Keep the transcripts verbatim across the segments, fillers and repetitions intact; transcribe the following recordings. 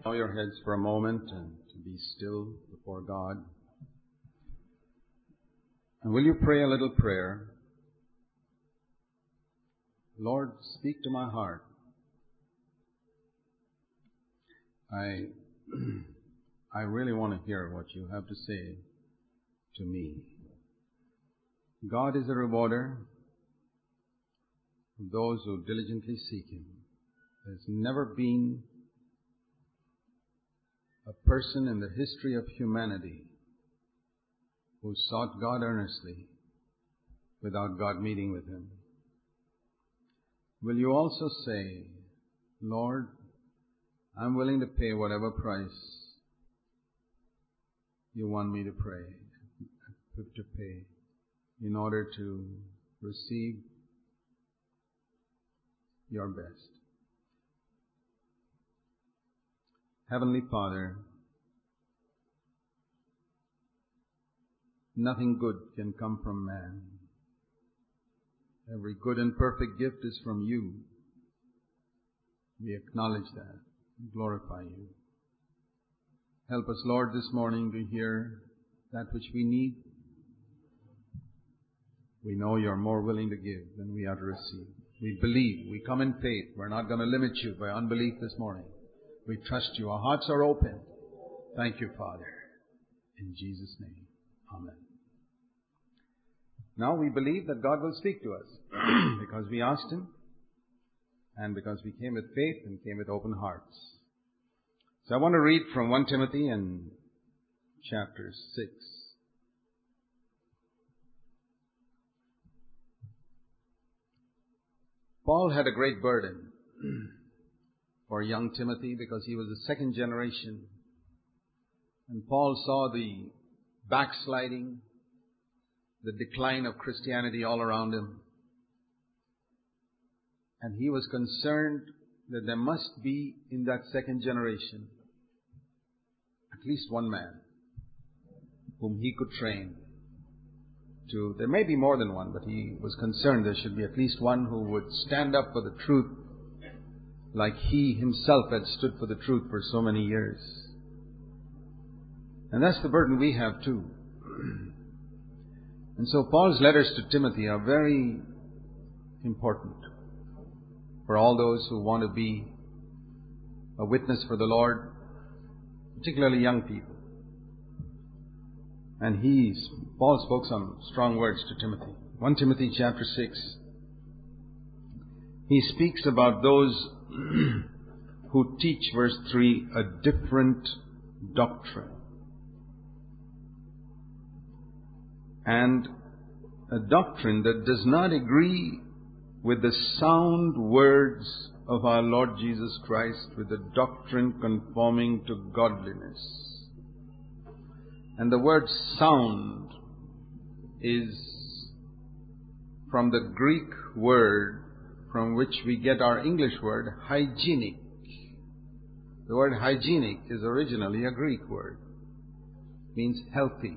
Bow your heads for a moment and to be still before God. And will you pray a little prayer? Lord, speak to my heart. I, I really want to hear what you have to say to me. God is a rewarder of those who diligently seek Him. There's never been a person in the history of humanity who sought God earnestly without God meeting with him. Will you also say, Lord, I'm willing to pay whatever price you want me to pray, to pay in order to receive your best. Heavenly Father, nothing good can come from man. Every good and perfect gift is from you. We acknowledge that. Glorify you. Help us, Lord, this morning to hear that which we need. We know you're more willing to give than we are to receive. We believe. We come in faith. We're not going to limit you by unbelief this morning. We trust you. Our hearts are open. Thank you, Father. In Jesus' name, amen. Now we believe that God will speak to us because we asked Him and because we came with faith and came with open hearts. So I want to read from First Timothy in chapter six. Paul had a great burden for young Timothy because he was the second generation. And Paul saw the backsliding, the decline of Christianity all around him. And he was concerned that there must be in that second generation at least one man whom he could train to. There may be more than one, but he was concerned there should be at least one who would stand up for the truth like he himself had stood for the truth for so many years. And that's the burden we have too. And so Paul's letters to Timothy are very important for all those who want to be a witness for the Lord, particularly young people. And he's, Paul spoke some strong words to Timothy. First Timothy chapter six. He speaks about those who teach, verse three, a different doctrine. And a doctrine that does not agree with the sound words of our Lord Jesus Christ, with the doctrine conforming to godliness. And the word sound is from the Greek word from which we get our English word hygienic. The word hygienic is originally a Greek word. It means healthy.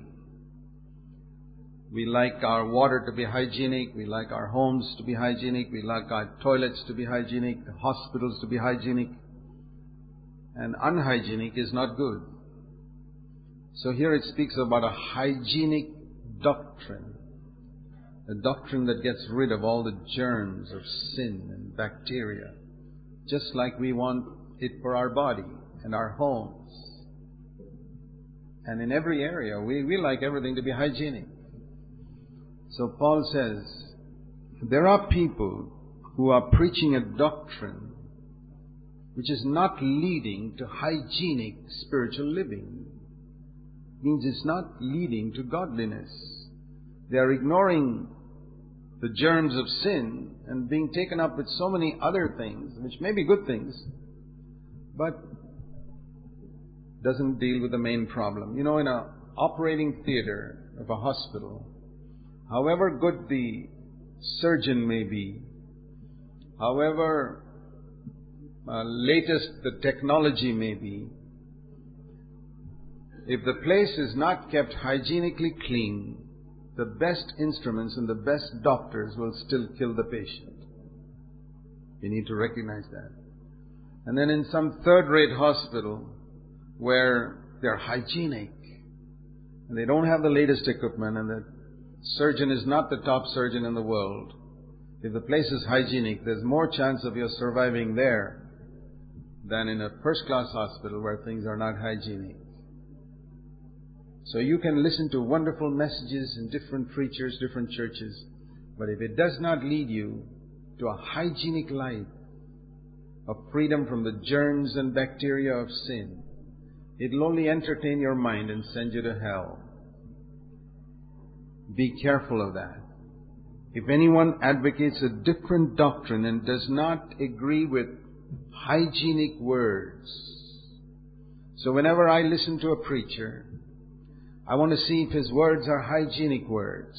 We like our water to be hygienic. We like our homes to be hygienic. We like our toilets to be hygienic, the hospitals to be hygienic. And unhygienic is not good. So here it speaks about a hygienic doctrine. A doctrine that gets rid of all the germs of sin and bacteria. Just like we want it for our body and our homes. And in every area, we, we like everything to be hygienic. So Paul says, there are people who are preaching a doctrine which is not leading to hygienic spiritual living. It means it's not leading to godliness. They are ignoring the germs of sin and being taken up with so many other things, which may be good things, but doesn't deal with the main problem. You know, in an operating theater of a hospital, however good the surgeon may be, however uh, latest the technology may be, if the place is not kept hygienically clean, the best instruments and the best doctors will still kill the patient. You need to recognize that. And then in some third-rate hospital, where they're hygienic and they don't have the latest equipment and the surgeon is not the top surgeon in the world. If the place is hygienic, there's more chance of your surviving there than in a first-class hospital where things are not hygienic. So you can listen to wonderful messages in different preachers, different churches, but if it does not lead you to a hygienic life of freedom from the germs and bacteria of sin, it'll only entertain your mind and send you to hell. Be careful of that. If anyone advocates a different doctrine and does not agree with hygienic words, so whenever I listen to a preacher, I want to see if his words are hygienic words.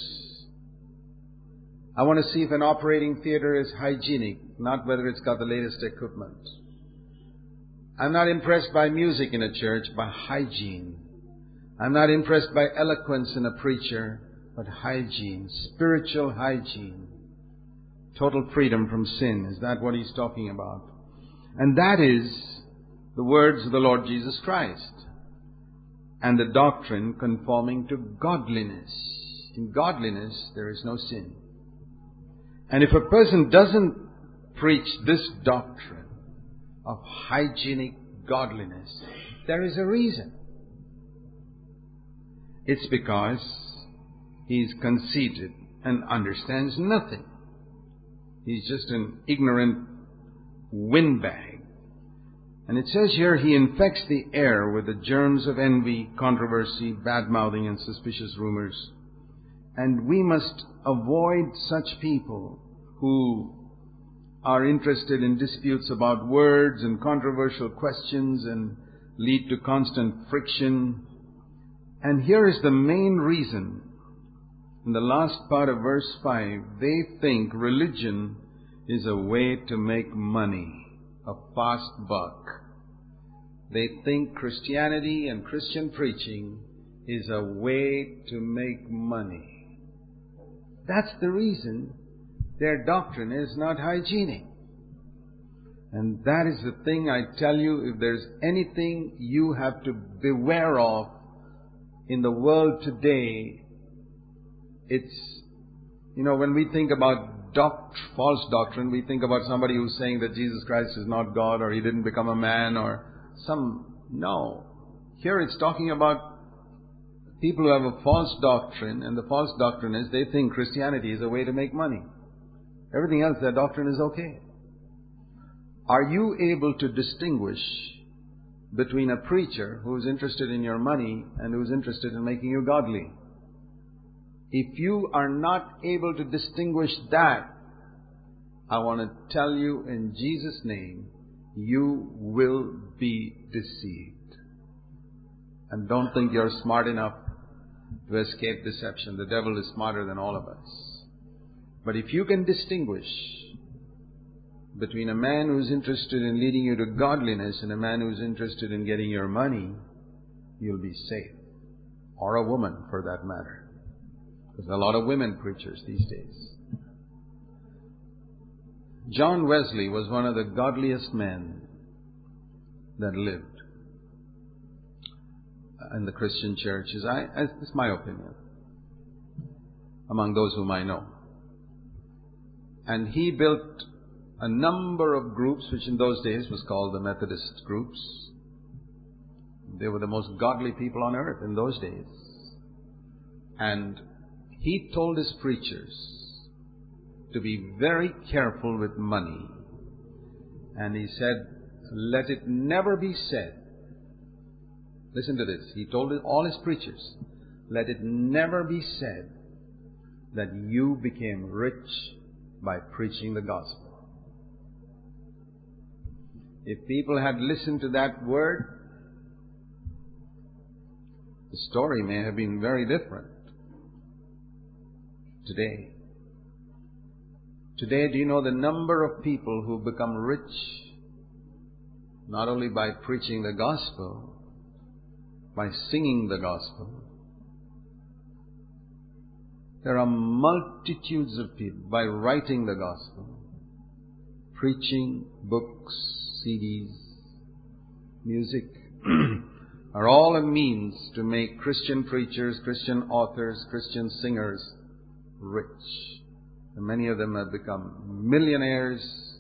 I want to see if an operating theater is hygienic, not whether it's got the latest equipment. I'm not impressed by music in a church, by hygiene. I'm not impressed by eloquence in a preacher, but hygiene, spiritual hygiene. Total freedom from sin. Is that what he's talking about? And that is the words of the Lord Jesus Christ. And the doctrine conforming to godliness. In godliness, there is no sin. And if a person doesn't preach this doctrine of hygienic godliness, there is a reason. It's because he's conceited and understands nothing. He's just an ignorant windbag. And it says here, he infects the air with the germs of envy, controversy, bad-mouthing, and suspicious rumors. And we must avoid such people who are interested in disputes about words and controversial questions and lead to constant friction. And here is the main reason. In the last part of verse five, they think religion is a way to make money, a fast buck. They think Christianity and Christian preaching is a way to make money. That's the reason their doctrine is not hygienic. And that is the thing I tell you, if there's anything you have to beware of in the world today, it's, you know, when we think about doct- false doctrine, we think about somebody who's saying that Jesus Christ is not God or He didn't become a man or some, no. Here it's talking about people who have a false doctrine, and the false doctrine is they think Christianity is a way to make money. Everything else, their doctrine is okay. Are you able to distinguish between a preacher who's interested in your money and who's interested in making you godly? If you are not able to distinguish that, I want to tell you in Jesus' name, you will be deceived. And don't think you're smart enough to escape deception. The devil is smarter than all of us. But if you can distinguish between a man who's interested in leading you to godliness and a man who's interested in getting your money, you'll be safe. Or a woman, for that matter. There's a lot of women preachers these days. John Wesley was one of the godliest men that lived in the Christian churches. I, it's my opinion, among those whom I know. And he built a number of groups, which in those days was called the Methodist groups. They were the most godly people on earth in those days. And he told his preachers to be very careful with money. And he said, let it never be said. Listen to this. He told all his preachers, let it never be said that you became rich by preaching the gospel. If people had listened to that word, the story may have been very different. Today. Today, do you know the number of people who become rich not only by preaching the gospel, by singing the gospel? There are multitudes of people by writing the gospel, preaching, books, C Ds, music. are all a means to make Christian preachers, Christian authors, Christian singers rich. And many of them have become millionaires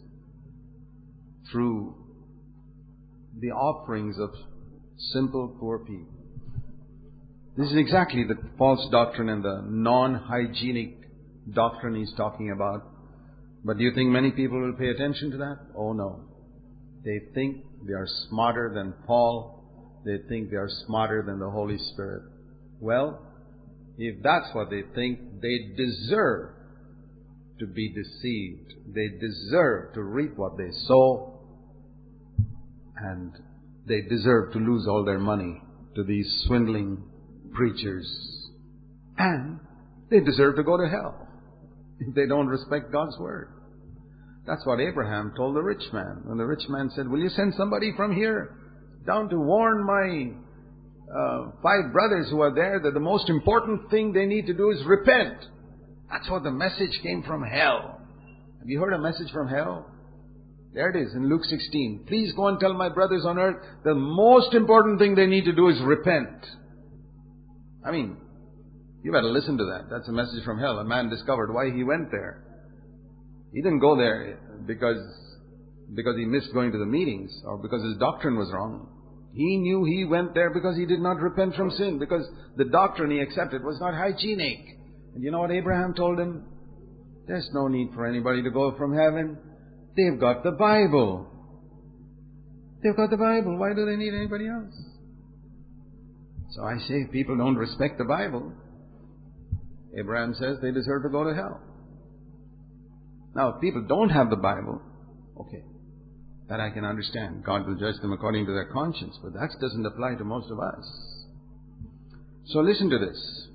through the offerings of simple, poor people. This is exactly the false doctrine and the non-hygienic doctrine he's talking about. But do you think many people will pay attention to that? Oh no. They think they are smarter than Paul. They think they are smarter than the Holy Spirit. Well, if that's what they think, they deserve to be deceived. They deserve to reap what they sow. And they deserve to lose all their money to these swindling preachers. And they deserve to go to hell if they don't respect God's Word. That's what Abraham told the rich man. When the rich man said, will you send somebody from here down to warn my uh, five brothers who are there that the most important thing they need to do is repent. That's what the message came from hell. Have you heard a message from hell? There it is in Luke sixteen. Please go and tell my brothers on earth the most important thing they need to do is repent. I mean, you better listen to that. That's a message from hell. A man discovered why he went there. He didn't go there because, because he missed going to the meetings or because his doctrine was wrong. He knew he went there because he did not repent from sin, because the doctrine he accepted was not hygienic. And you know what Abraham told him? There's no need for anybody to go from heaven. They've got the Bible. They've got the Bible. Why do they need anybody else? So I say if people don't respect the Bible, Abraham says they deserve to go to hell. Now, if people don't have the Bible, okay, that I can understand. God will judge them according to their conscience, but that doesn't apply to most of us. So listen to this.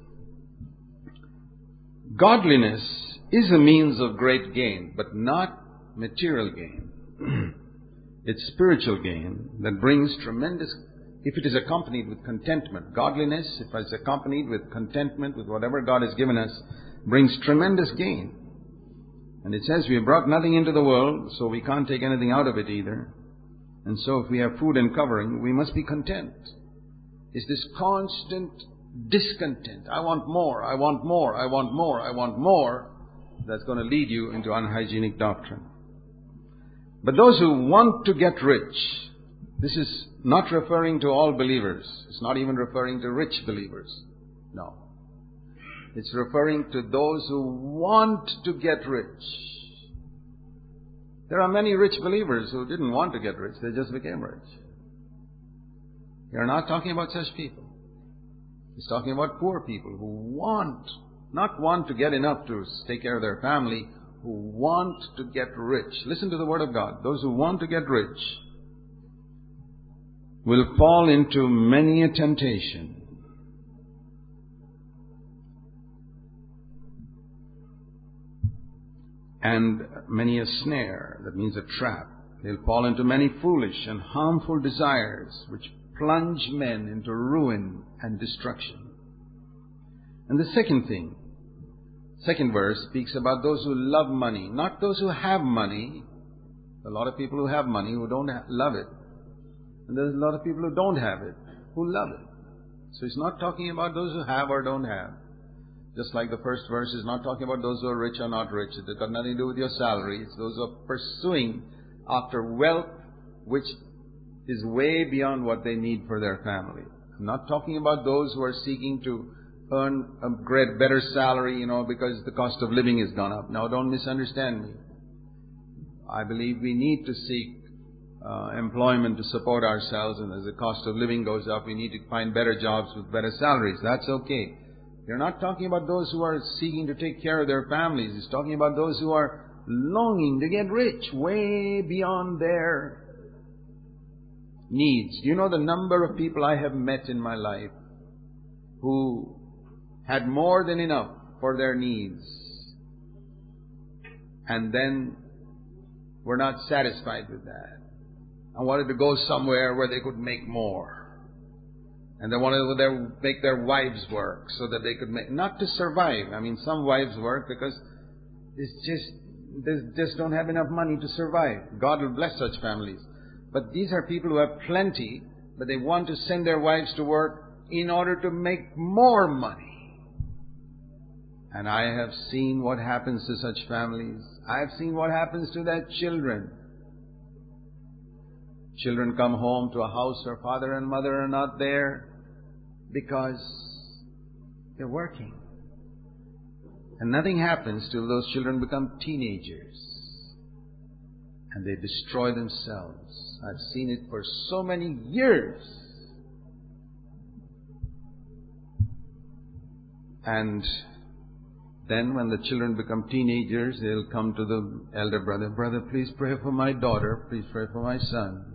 Godliness is a means of great gain, but not material gain. It's spiritual gain that brings tremendous, if it is accompanied with contentment. Godliness, if it's accompanied with contentment with whatever God has given us, brings tremendous gain. And it says we have brought nothing into the world, so we can't take anything out of it either. And so if we have food and covering, we must be content. It's this constant discontent. I want more, I want more, I want more, I want more. That's going to lead you into unhygienic doctrine. But those who want to get rich, this is not referring to all believers. It's not even referring to rich believers. No. It's referring to those who want to get rich. There are many rich believers who didn't want to get rich. They just became rich. You're not talking about such people. He's talking about poor people who want, not want to get enough to take care of their family, who want to get rich. Listen to the Word of God. Those who want to get rich will fall into many a temptation. And many a snare, that means a trap. They'll fall into many foolish and harmful desires which plunge men into ruin and destruction. And the second thing, second verse speaks about those who love money, not those who have money. A lot of people who have money who don't love it. And there's a lot of people who don't have it, who love it. So it's not talking about those who have or don't have. Just like the first verse is not talking about those who are rich or not rich. It's got nothing to do with your salary. It's those who are pursuing after wealth which is way beyond what they need for their family. I'm not talking about those who are seeking to earn a great, better salary, you know, because the cost of living has gone up. Now, don't misunderstand me. I believe we need to seek uh, employment to support ourselves, and as the cost of living goes up, we need to find better jobs with better salaries. That's okay. You're not talking about those who are seeking to take care of their families. He's talking about those who are longing to get rich, way beyond their needs. Do you know the number of people I have met in my life who had more than enough for their needs and then were not satisfied with that and wanted to go somewhere where they could make more? And they wanted to make their wives work so that they could make, not to survive. I mean, some wives work because it's just, they just don't have enough money to survive. God will bless such families. But these are people who have plenty, but they want to send their wives to work in order to make more money. And I have seen what happens to such families. I have seen what happens to their children. Children come home to a house where father and mother are not there because they're working. And nothing happens till those children become teenagers. And they destroy themselves. I've seen it for so many years. And then when the children become teenagers, they'll come to the elder brother, "Brother, please pray for my daughter. Please pray for my son."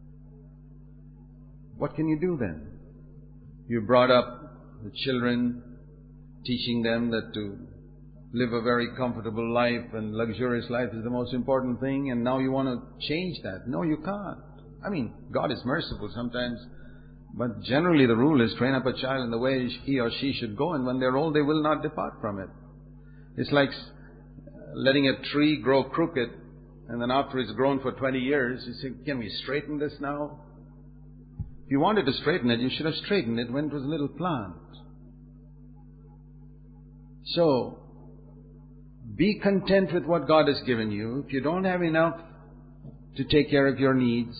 What can you do then? You brought up the children, teaching them that to live a very comfortable life and luxurious life is the most important thing, and now you want to change that. No, you can't. I mean, God is merciful sometimes, but generally the rule is train up a child in the way he or she should go, and when they're old they will not depart from it. It's like letting a tree grow crooked, and then after it's grown for twenty years, you say, "Can we straighten this now?" If you wanted to straighten it, you should have straightened it when it was a little plant. So, be content with what God has given you. If you don't have enough to take care of your needs,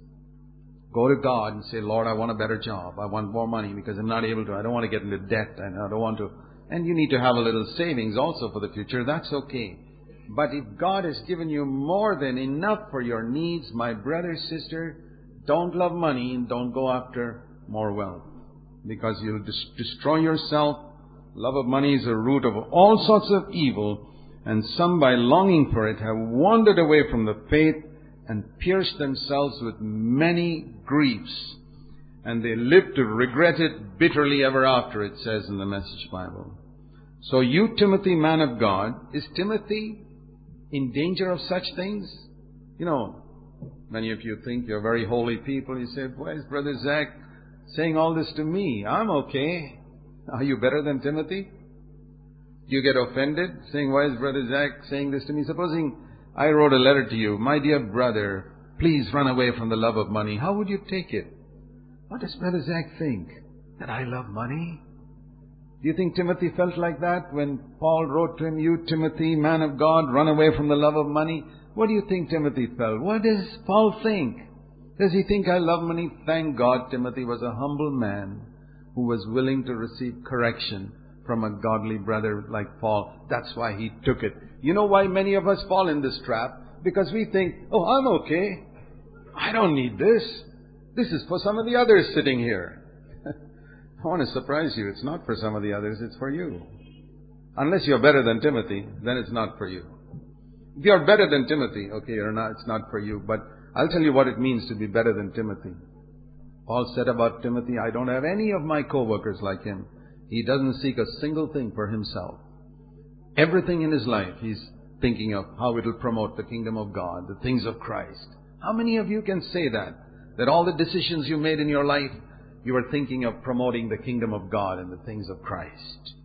go to God and say, "Lord, I want a better job. I want more money because I'm not able to. I don't want to get into debt. and I don't want to." And you need to have a little savings also for the future. That's okay. But if God has given you more than enough for your needs, my brother, sister, don't love money and don't go after more wealth, because you'll dis- destroy yourself. Love of money is a root of all sorts of evil, and some by longing for it have wandered away from the faith and pierced themselves with many griefs. And they live to regret it bitterly ever after, it says in the Message Bible. So you, Timothy, man of God, is Timothy in danger of such things? You know, many of you think you're very holy people. You say, "Why is Brother Zach saying all this to me? I'm okay." Are you better than Timothy? Do you get offended saying, "Why is Brother Zach saying this to me?" Supposing I wrote a letter to you, "My dear brother, please run away from the love of money." How would you take it? What does Brother Zach think? That I love money? Do you think Timothy felt like that when Paul wrote to him, "You, Timothy, man of God, run away from the love of money"? What do you think Timothy felt? What does Paul think? Does he think I love money? Thank God Timothy was a humble man who was willing to receive correction from a godly brother like Paul. That's why he took it. You know why many of us fall in this trap? Because we think, "Oh, I'm okay. I don't need this. This is for some of the others sitting here." I want to surprise you. It's not for some of the others. It's for you. Unless you're better than Timothy, then it's not for you. If you're better than Timothy, okay, you're not, it's not for you. But I'll tell you what it means to be better than Timothy. Paul said about Timothy, "I don't have any of my co-workers like him. He doesn't seek a single thing for himself. Everything in his life, he's thinking of how it will promote the kingdom of God, the things of Christ." How many of you can say that? That all the decisions you made in your life, you were thinking of promoting the kingdom of God and the things of Christ?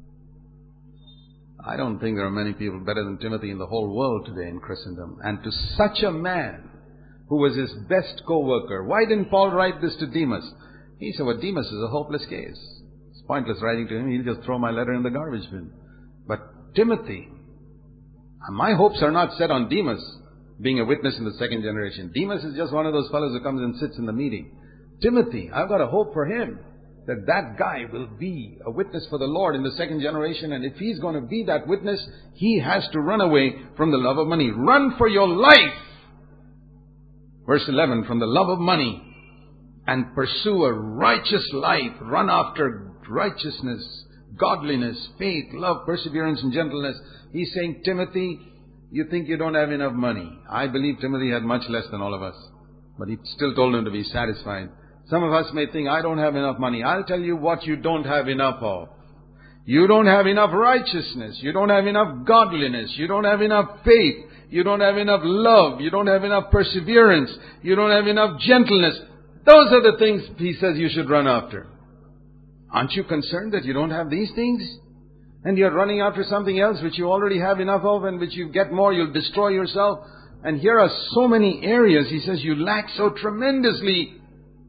I don't think there are many people better than Timothy in the whole world today in Christendom. And to such a man, who was his best co-worker, why didn't Paul write this to Demas? He said, "Well, Demas is a hopeless case. It's pointless writing to him. He'll just throw my letter in the garbage bin." But Timothy, my hopes are not set on Demas being a witness in the second generation. Demas is just one of those fellows who comes and sits in the meeting. Timothy, I've got a hope for him, that that guy will be a witness for the Lord in the second generation. And if he's going to be that witness, he has to run away from the love of money. Run for your life. Verse eleven, from the love of money, and pursue a righteous life. Run after righteousness, godliness, faith, love, perseverance, and gentleness. He's saying, Timothy, you think you don't have enough money. I believe Timothy had much less than all of us. But he still told him to be satisfied. Some of us may think, I don't have enough money. I'll tell you what you don't have enough of. You don't have enough righteousness. You don't have enough godliness. You don't have enough faith. You don't have enough love. You don't have enough perseverance. You don't have enough gentleness. Those are the things he says you should run after. Aren't you concerned that you don't have these things? And you're running after something else which you already have enough of, and which you get more, you'll destroy yourself. And here are so many areas, he says, you lack so tremendously.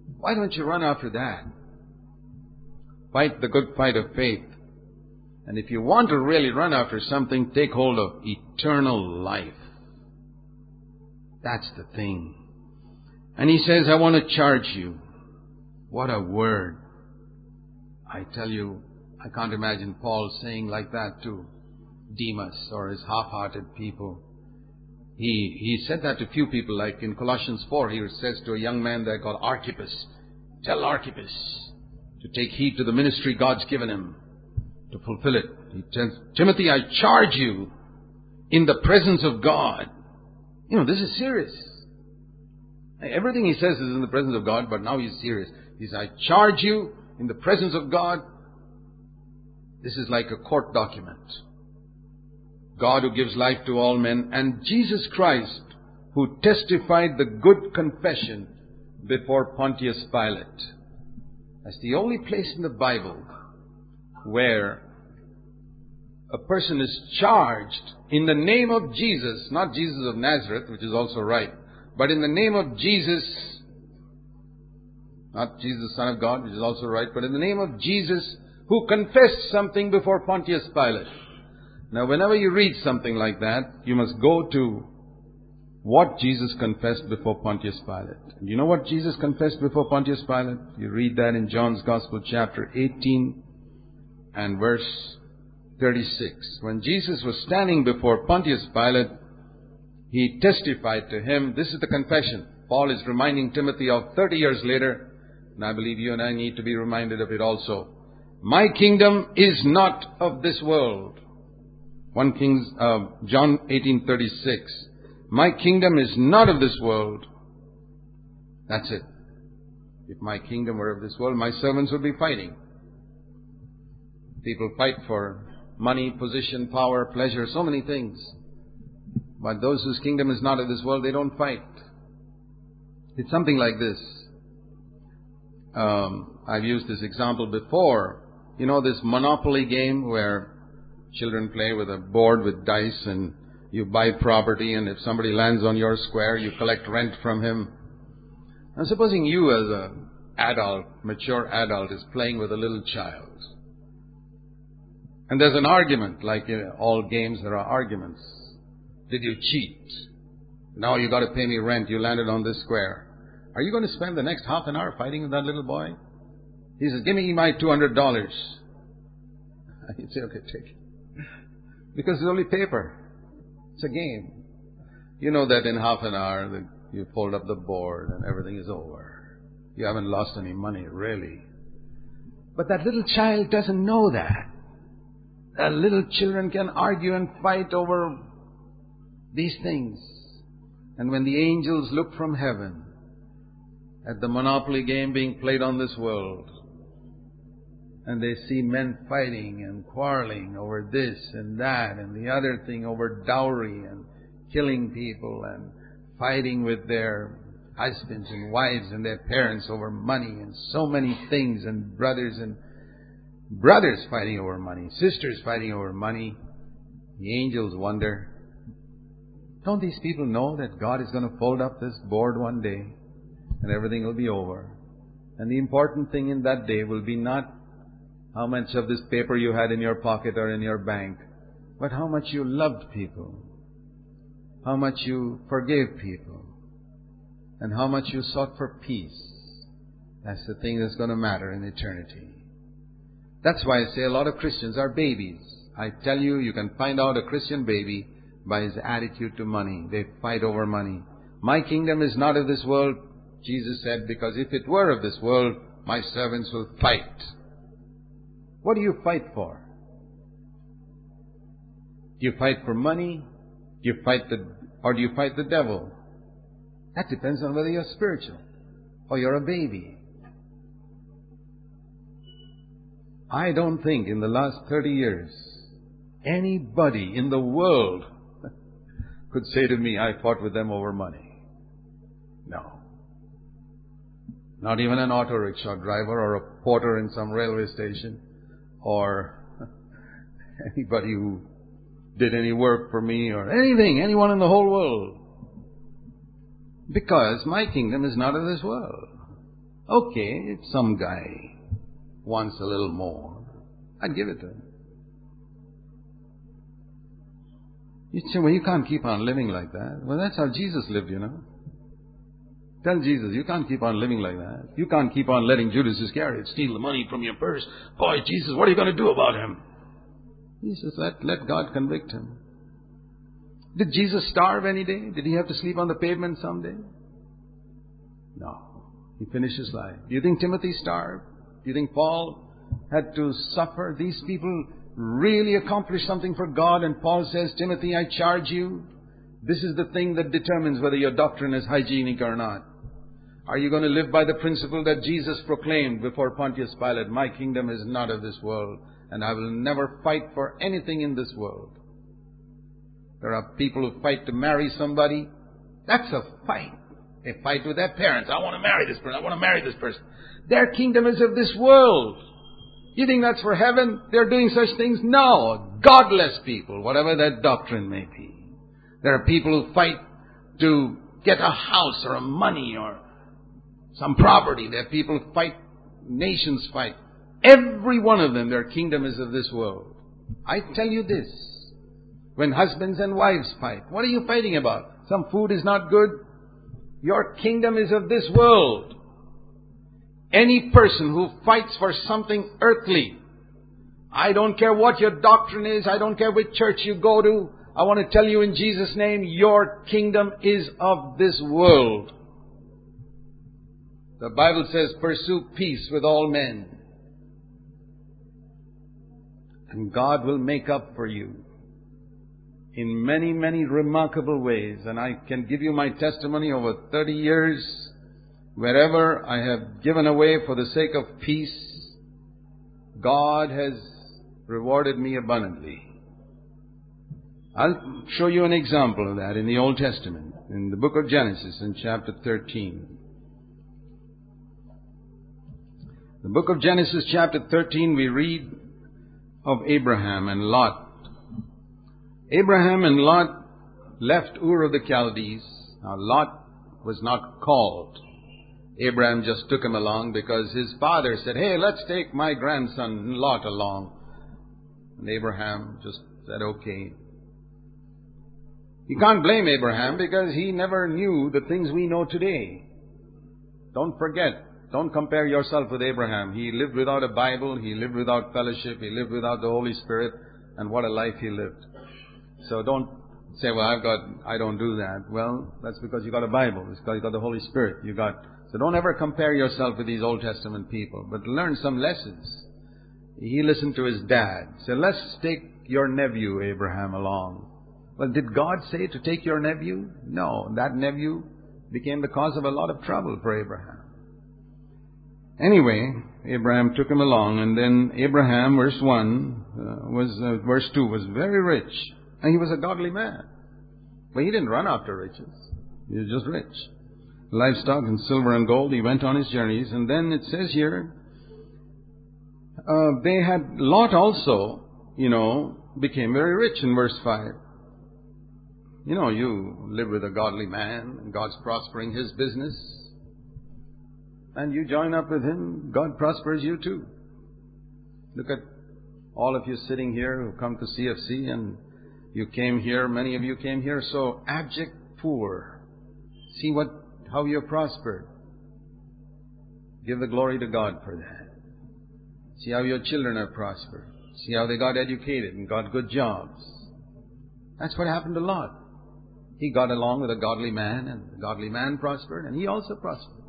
Why don't you run after that? Fight the good fight of faith. And if you want to really run after something, take hold of eternal life. That's the thing. And he says, I want to charge you. What a word. I tell you, I can't imagine Paul saying like that to Demas or his half-hearted people. He he said that to few people, like in Colossians four, he says to a young man there called Archippus, tell Archippus to take heed to the ministry God's given him, to fulfill it. He tells Timothy, I charge you in the presence of God. You know, this is serious. Everything he says is in the presence of God, but now he's serious. He says, I charge you in the presence of God. This is like a court document. God who gives life to all men, and Jesus Christ who testified the good confession before Pontius Pilate. That's the only place in the Bible where a person is charged in the name of Jesus, not Jesus of Nazareth, which is also right, but in the name of Jesus, not Jesus, Son of God, which is also right, but in the name of Jesus who confessed something before Pontius Pilate. Now, whenever you read something like that, you must go to what Jesus confessed before Pontius Pilate. And you know what Jesus confessed before Pontius Pilate? You read that in John's Gospel, chapter eighteen and verse thirty-six. When Jesus was standing before Pontius Pilate, he testified to him. This is the confession Paul is reminding Timothy of thirty years later, and I believe you and I need to be reminded of it also. My kingdom is not of this world. First Kings, uh, John eighteen thirty-six. My kingdom is not of this world. That's it. If my kingdom were of this world, my servants would be fighting. People fight for money, position, power, pleasure, so many things. But those whose kingdom is not of this world, they don't fight. It's something like this. Um, I've used this example before. You know this Monopoly game where children play with a board with dice and you buy property, and if somebody lands on your square, you collect rent from him. And supposing you as an adult, mature adult, is playing with a little child. And there's an argument, like in all games there are arguments. Did you cheat? Now you got to pay me rent. You landed on this square. Are you going to spend the next half an hour fighting with that little boy? He says, give me my two hundred dollars. You'd say, okay, take it. Because it's only paper. It's a game. You know that in half an hour the, you fold up the board and everything is over. You haven't lost any money, really. But that little child doesn't know that. That little children can argue and fight over these things. And when the angels look from heaven at the Monopoly game being played on this world, and they see men fighting and quarreling over this and that and the other thing, over dowry and killing people and fighting with their husbands and wives and their parents over money and so many things, and brothers and brothers fighting over money, sisters fighting over money, the angels wonder, don't these people know that God is going to fold up this board one day and everything will be over? And the important thing in that day will be not how much of this paper you had in your pocket or in your bank, but how much you loved people, how much you forgave people, and how much you sought for peace. That's the thing that's going to matter in eternity. That's why I say a lot of Christians are babies. I tell you, you can find out a Christian baby by his attitude to money. They fight over money. My kingdom is not of this world, Jesus said, because if it were of this world, my servants will fight. What do you fight for? Do you fight for money? Do you fight the, or do you fight the devil? That depends on whether you're spiritual or you're a baby. I don't think in the last thirty years anybody in the world could say to me, I fought with them over money. No. Not even an auto rickshaw driver or a porter in some railway station or anybody who did any work for me or anything, anyone in the whole world. Because my kingdom is not of this world. Okay, if some guy wants a little more, I'd give it to him. You'd say, well, you can't keep on living like that. Well, that's how Jesus lived, you know. Tell Jesus, you can't keep on living like that. You can't keep on letting Judas Iscariot steal the money from your purse. Boy, Jesus, what are you going to do about him? He says, let, let God convict him. Did Jesus starve any day? Did he have to sleep on the pavement someday? No. He finished his life. Do you think Timothy starved? Do you think Paul had to suffer? These people really accomplished something for God, and Paul says, Timothy, I charge you, this is the thing that determines whether your doctrine is hygienic or not. Are you going to live by the principle that Jesus proclaimed before Pontius Pilate, my kingdom is not of this world, and I will never fight for anything in this world? There are people who fight to marry somebody. That's a fight. They fight with their parents. I want to marry this person. I want to marry this person. Their kingdom is of this world. You think that's for heaven? They're doing such things? No. Godless people, whatever their doctrine may be. There are people who fight to get a house or a money or some property. There are people who fight, nations fight. Every one of them, their kingdom is of this world. I tell you this, when husbands and wives fight, what are you fighting about? Some food is not good? Your kingdom is of this world. Any person who fights for something earthly, I don't care what your doctrine is, I don't care which church you go to, I want to tell you in Jesus' name, your kingdom is of this world. The Bible says, pursue peace with all men, and God will make up for you in many, many remarkable ways. And I can give you my testimony over thirty years. Wherever I have given away for the sake of peace, God has rewarded me abundantly. I'll show you an example of that in the Old Testament, in the book of Genesis, in chapter thirteen. The book of Genesis, chapter thirteen, we read of Abraham and Lot. Abraham and Lot left Ur of the Chaldees. Now, Lot was not called. Abraham just took him along because his father said, hey, let's take my grandson Lot along. And Abraham just said, okay. You can't blame Abraham because he never knew the things we know today. Don't forget, don't compare yourself with Abraham. He lived without a Bible, he lived without fellowship, he lived without the Holy Spirit, and what a life he lived. So don't say, well, I've got, I don't do that. Well, that's because you got a Bible. It's because you got the Holy Spirit. You got, so don't ever compare yourself with these Old Testament people, but learn some lessons. He listened to his dad. Said, let's take your nephew Abraham along. Well, did God say to take your nephew? No. That nephew became the cause of a lot of trouble for Abraham. Anyway, Abraham took him along, and then Abraham, verse one, uh, was uh, verse two, was very rich. And he was a godly man. But he didn't run after riches. He was just rich. Livestock and silver and gold, he went on his journeys. And then it says here, uh, they had, Lot also, you know, became very rich in verse five. You know, you live with a godly man, and God's prospering his business, and you join up with him, God prospers you too. Look at all of you sitting here who come to C F C, and you came here, many of you came here so abject poor. See what, how you're prospered. Give the glory to God for that. See how your children are prospered. See how they got educated and got good jobs. That's what happened to Lot. He got along with a godly man, and the godly man prospered, and he also prospered.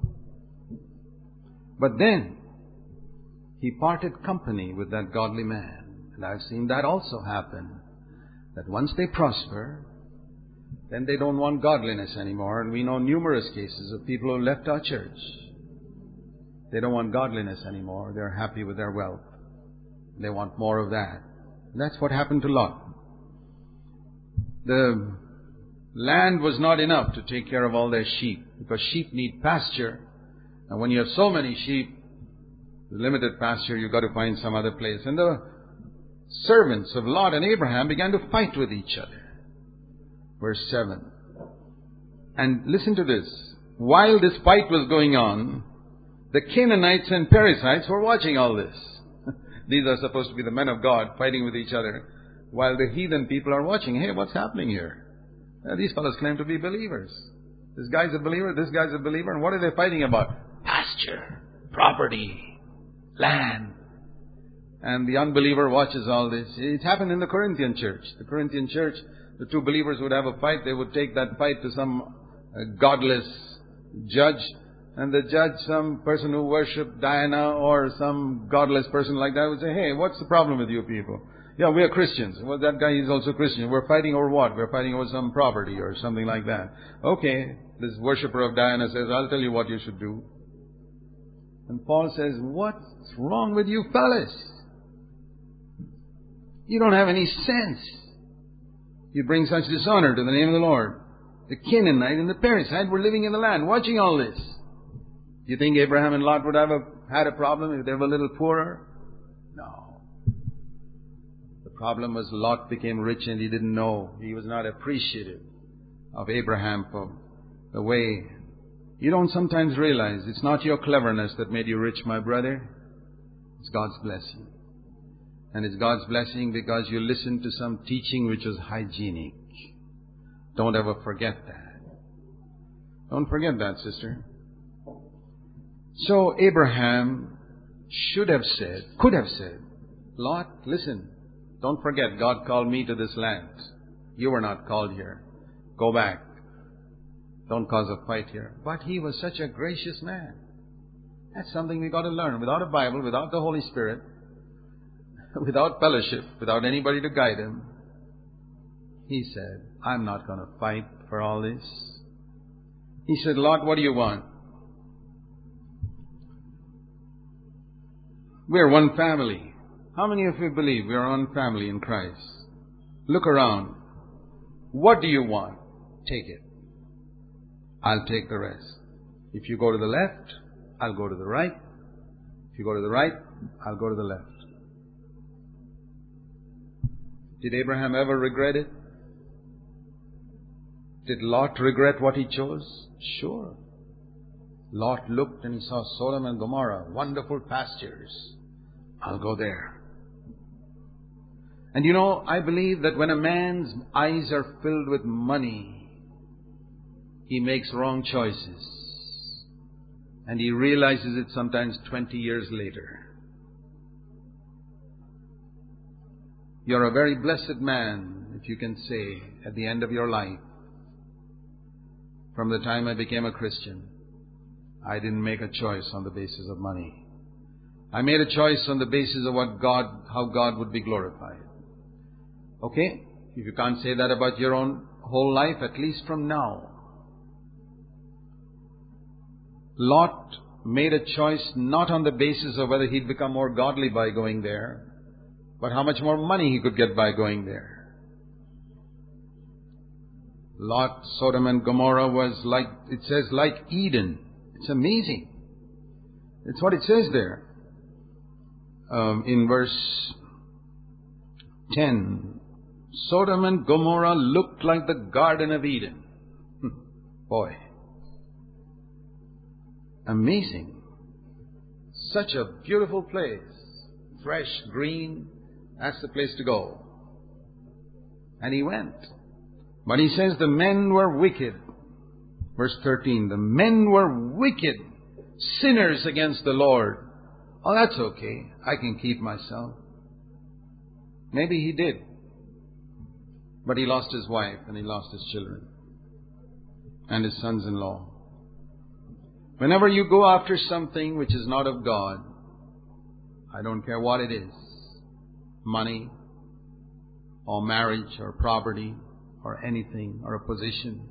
But then, he parted company with that godly man. And I've seen that also happen. That once they prosper, then they don't want godliness anymore. And we know numerous cases of people who left our church. They don't want godliness anymore. They're happy with their wealth. They want more of that. And that's what happened to Lot. The land was not enough to take care of all their sheep, because sheep need pasture. And when you have so many sheep, limited pasture, you've got to find some other place. And the servants of Lot and Abraham began to fight with each other. Verse seven. And listen to this. While this fight was going on, The Canaanites and Perizzites were watching all this. These are supposed to be the men of God fighting with each other, while the heathen people are watching. Hey, what's happening here? Uh, these fellows claim to be believers. This guy's a believer, this guy's a believer, and what are they fighting about? Pasture, property, land. And the unbeliever watches all this. It happened in the Corinthian church. The Corinthian church, the two believers would have a fight. They would take that fight to some uh, godless judge. And the judge, some person who worshipped Diana or some godless person like that would say, hey, what's the problem with you people? Yeah, we are Christians. Well, that guy is also Christian. We're fighting over what? We're fighting over some property or something like that. Okay, this worshipper of Diana says, I'll tell you what you should do. And Paul says, what's wrong with you fellas? You don't have any sense. You bring such dishonor to the name of the Lord. The Canaanite and the Perizzite were living in the land, watching all this. You think Abraham and Lot would have a, had a problem if they were a little poorer? No. The problem was Lot became rich and he didn't know. He was not appreciative of Abraham for the way. You don't sometimes realize it's not your cleverness that made you rich, my brother. It's God's blessing. And it's God's blessing because you listened to some teaching which was hygienic. Don't ever forget that. Don't forget that, sister. So Abraham should have said, could have said, Lot, listen, don't forget, God called me to this land. You were not called here. Go back. Don't cause a fight here. But he was such a gracious man. That's something we got to learn. Without a Bible, without the Holy Spirit, without fellowship, without anybody to guide him, he said, I'm not going to fight for all this. He said, Lot, what do you want? We're one family. How many of you believe we are one family in Christ? Look around. What do you want? Take it. I'll take the rest. If you go to the left, I'll go to the right. If you go to the right, I'll go to the left. Did Abraham ever regret it? Did Lot regret what he chose? Sure. Lot looked and he saw Sodom and Gomorrah, wonderful pastures. I'll go there. And you know, I believe that when a man's eyes are filled with money, he makes wrong choices. And he realizes it sometimes twenty years later. You're a very blessed man if you can say at the end of your life, from the time I became a Christian, I didn't make a choice on the basis of money. I made a choice on the basis of what God, how God would be glorified. Okay? If you can't say that about your own whole life, at least from now. Lot made a choice not on the basis of whether he'd become more godly by going there, but how much more money he could get by going there. Lot, Sodom and Gomorrah was like, it says, like Eden. It's amazing. It's what it says there. Um, in verse ten, Sodom and Gomorrah looked like the Garden of Eden. Boy. Amazing. Such a beautiful place. Fresh, green. That's the place to go. And he went. But he says the men were wicked. Verse thirteen, the men were wicked, sinners against the Lord. Oh, that's okay. I can keep myself. Maybe he did. But he lost his wife and he lost his children and his sons-in-law. Whenever you go after something which is not of God, I don't care what it is, money or marriage or property or anything or a position,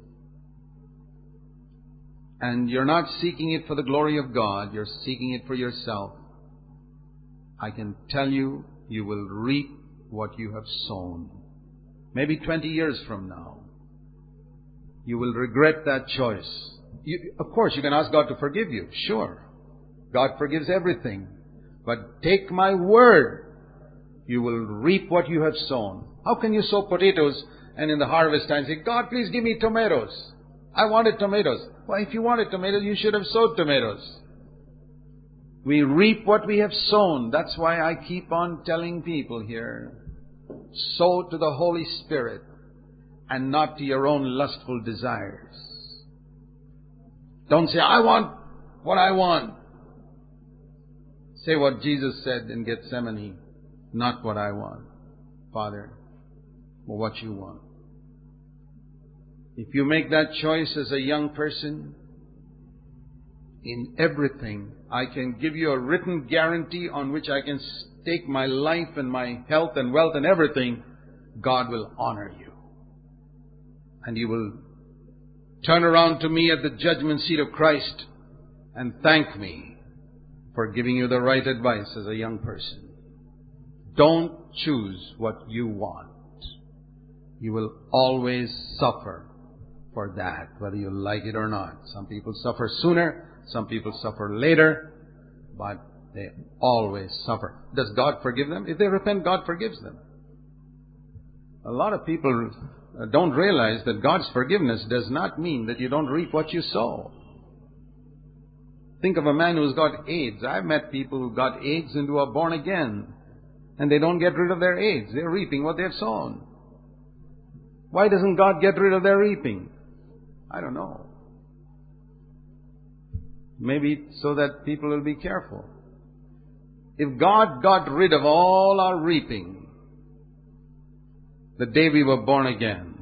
and you're not seeking it for the glory of God, you're seeking it for yourself, I can tell you, you will reap what you have sown. Maybe twenty years from now, you will regret that choice. You, of course, you can ask God to forgive you. Sure. God forgives everything. But take my word, you will reap what you have sown. How can you sow potatoes and in the harvest time say, God, please give me tomatoes. I wanted tomatoes. Well, if you wanted tomatoes, you should have sowed tomatoes. We reap what we have sown. That's why I keep on telling people here, sow to the Holy Spirit and not to your own lustful desires. Don't say, I want what I want. Say what Jesus said in Gethsemane, not what I want, Father, but what you want. If you make that choice as a young person, in everything, I can give you a written guarantee on which I can stake my life and my health and wealth and everything, God will honor you. And you will turn around to me at the judgment seat of Christ and thank me for giving you the right advice as a young person. Don't choose what you want. You will always suffer for that, whether you like it or not. Some people suffer sooner, some people suffer later, but they always suffer. Does God forgive them? If they repent, God forgives them. A lot of people don't realize that God's forgiveness does not mean that you don't reap what you sow. Think of a man who's got AIDS. I've met people who got AIDS and who are born again, and they don't get rid of their AIDS. They're reaping what they've sown. Why doesn't God get rid of their reaping? I don't know. Maybe so that people will be careful. If God got rid of all our reaping the day we were born again,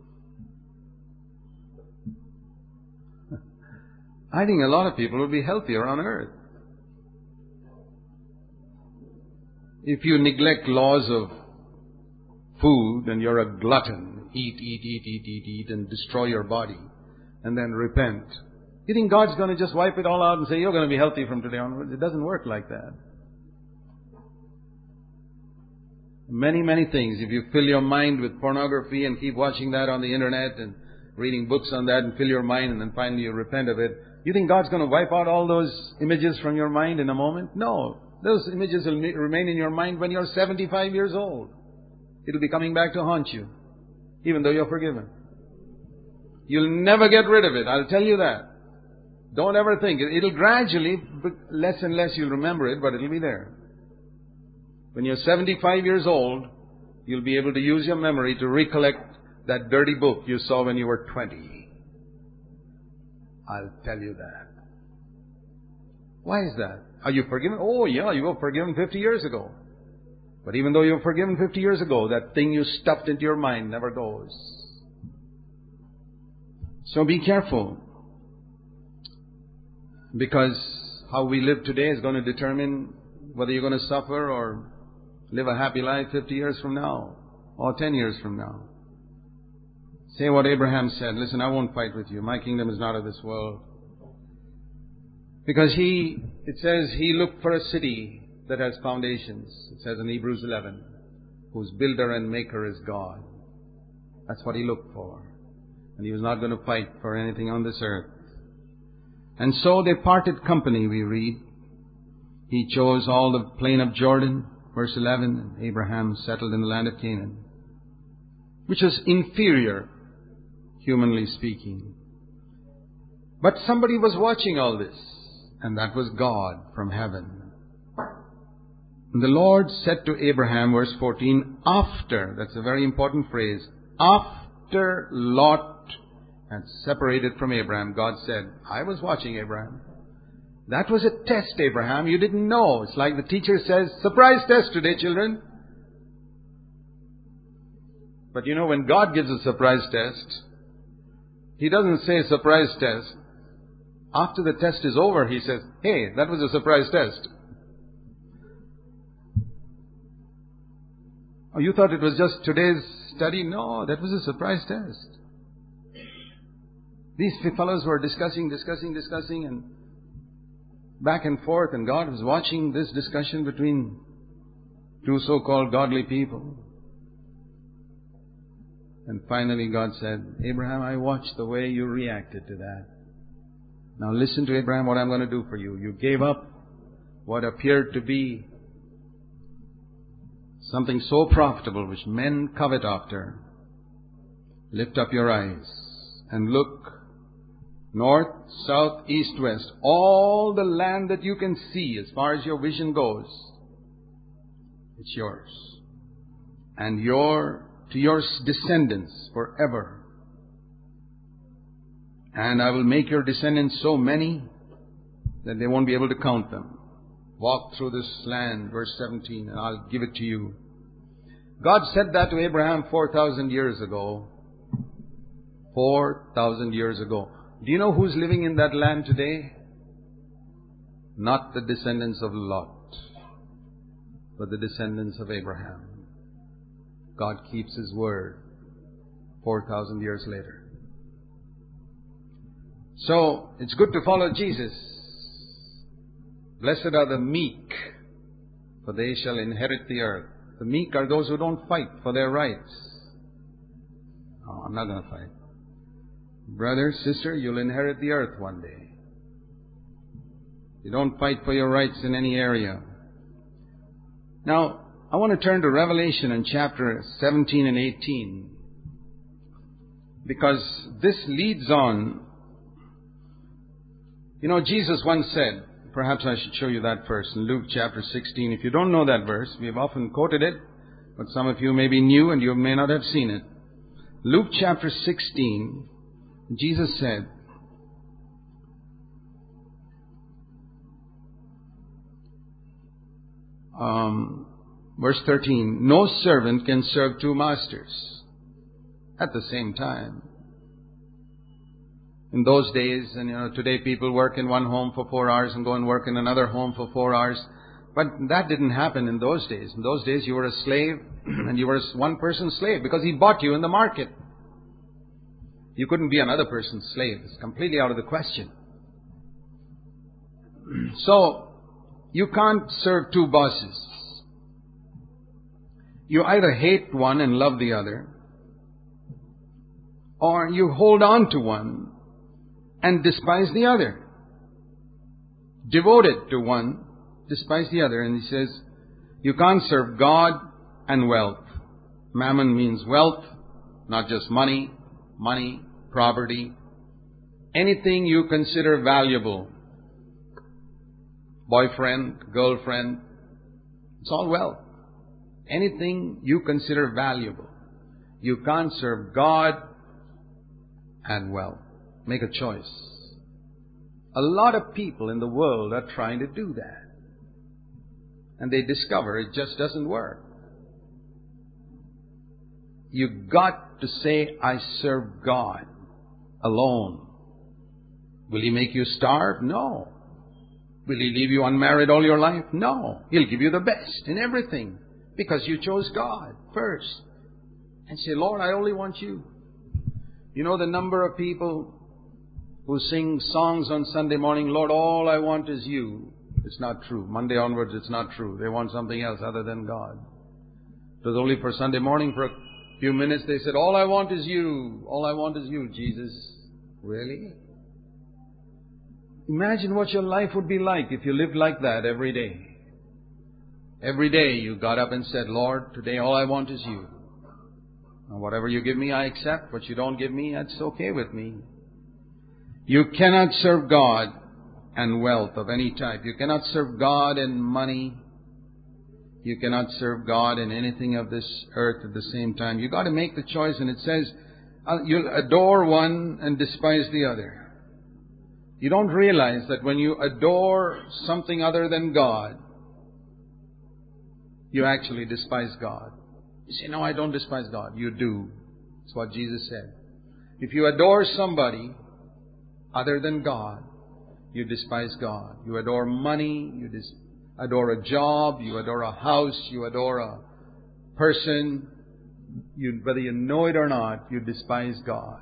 I think a lot of people would be healthier on earth. If you neglect laws of food and you're a glutton, eat, eat, eat, eat, eat, eat, and destroy your body, and then repent, you think God's going to just wipe it all out and say, you're going to be healthy from today onwards? It doesn't work like that. Many, many things. If you fill your mind with pornography and keep watching that on the internet and reading books on that and fill your mind and then finally you repent of it, you think God's going to wipe out all those images from your mind in a moment? No. Those images will remain in your mind when you're seventy-five years old. It'll be coming back to haunt you, even though you're forgiven. You'll never get rid of it, I'll tell you that. Don't ever think. It'll gradually, less and less you'll remember it, but it'll be there. When you're seventy-five years old, you'll be able to use your memory to recollect that dirty book you saw when you were twenty. I'll tell you that. Why is that? Are you forgiven? Oh yeah, you were forgiven fifty years ago. But even though you were forgiven fifty years ago, that thing you stuffed into your mind never goes. So be careful. Because how we live today is going to determine whether you're going to suffer or live a happy life fifty years from now or ten years from now. Say what Abraham said. Listen, I won't fight with you. My kingdom is not of this world. Because he, it says, he looked for a city that has foundations. It says in Hebrews eleven, whose builder and maker is God. That's what he looked for. And he was not going to fight for anything on this earth. And so they parted company, we read. He chose all the plain of Jordan, verse eleven, and Abraham settled in the land of Canaan, which is inferior, humanly speaking. But somebody was watching all this, and that was God from heaven. And the Lord said to Abraham, verse fourteen, after, that's a very important phrase, after Lot had separated from Abraham, God said, I was watching Abraham. That was a test, Abraham. You didn't know. It's like the teacher says, surprise test today, children. But you know, when God gives a surprise test, He doesn't say surprise test. After the test is over, He says, hey, that was a surprise test. Oh, you thought it was just today's study? No, that was a surprise test. These fellows were discussing, discussing, discussing, and back and forth, and God was watching this discussion between two so-called godly people. And finally God said, Abraham, I watched the way you reacted to that. Now listen to Abraham, what I'm going to do for you. You gave up what appeared to be something so profitable which men covet after. Lift up your eyes and look North, south, east, west. All the land that you can see as far as your vision goes, it's yours. And your, to your descendants forever. And I will make your descendants so many that they won't be able to count them. Walk through this land, verse seventeen, and I'll give it to you. God said that to Abraham four thousand years ago. four thousand years ago. Do you know who's living in that land today? Not the descendants of Lot, but the descendants of Abraham. God keeps His word four thousand years later. So, it's good to follow Jesus. Blessed are the meek, for they shall inherit the earth. The meek are those who don't fight for their rights. No, I'm not going to fight. Brother, sister, you'll inherit the earth one day. You don't fight for your rights in any area. Now, I want to turn to Revelation in chapter seventeen and eighteen. Because this leads on. You know, Jesus once said, perhaps I should show you that verse in Luke chapter sixteen. If you don't know that verse, we have often quoted it, but some of you may be new and you may not have seen it. Luke chapter sixteen, Jesus said, um, verse thirteen, no servant can serve two masters at the same time. In those days, and you know, today people work in one home for four hours and go and work in another home for four hours. But that didn't happen in those days. In those days you were a slave, and you were a one person's slave because he bought you in the market. You couldn't be another person's slave. It's completely out of the question. So, you can't serve two bosses. You either hate one and love the other, or you hold on to one and despise the other. Devoted to one, despise the other. And he says, you can't serve God and wealth. Mammon means wealth, not just money, money, property. Anything you consider valuable. Boyfriend, girlfriend, it's all wealth. Anything you consider valuable. You can't serve God and wealth. Make a choice. A lot of people in the world are trying to do that. And they discover it just doesn't work. You've got to say, I serve God alone. Will He make you starve? No. Will He leave you unmarried all your life? No. He'll give you the best in everything because you chose God first. And say, Lord, I only want you. You know the number of people who sing songs on Sunday morning, Lord, all I want is you. It's not true. Monday onwards, it's not true. They want something else other than God. It was only for Sunday morning for a few minutes they said, all I want is you. All I want is you, Jesus. Really? Imagine what your life would be like if you lived like that every day. Every day you got up and said, Lord, today all I want is you. And whatever you give me, I accept. What you don't give me, that's okay with me. You cannot serve God and wealth of any type. You cannot serve God and money. You cannot serve God in anything of this earth at the same time. You've got to make the choice, and it says, you'll adore one and despise the other. You don't realize that when you adore something other than God, you actually despise God. You say, no, I don't despise God. You do. That's what Jesus said. If you adore somebody other than God, you despise God. You adore money, you dis- adore a job, you adore a house, you adore a person. You, whether you know it or not, you despise God.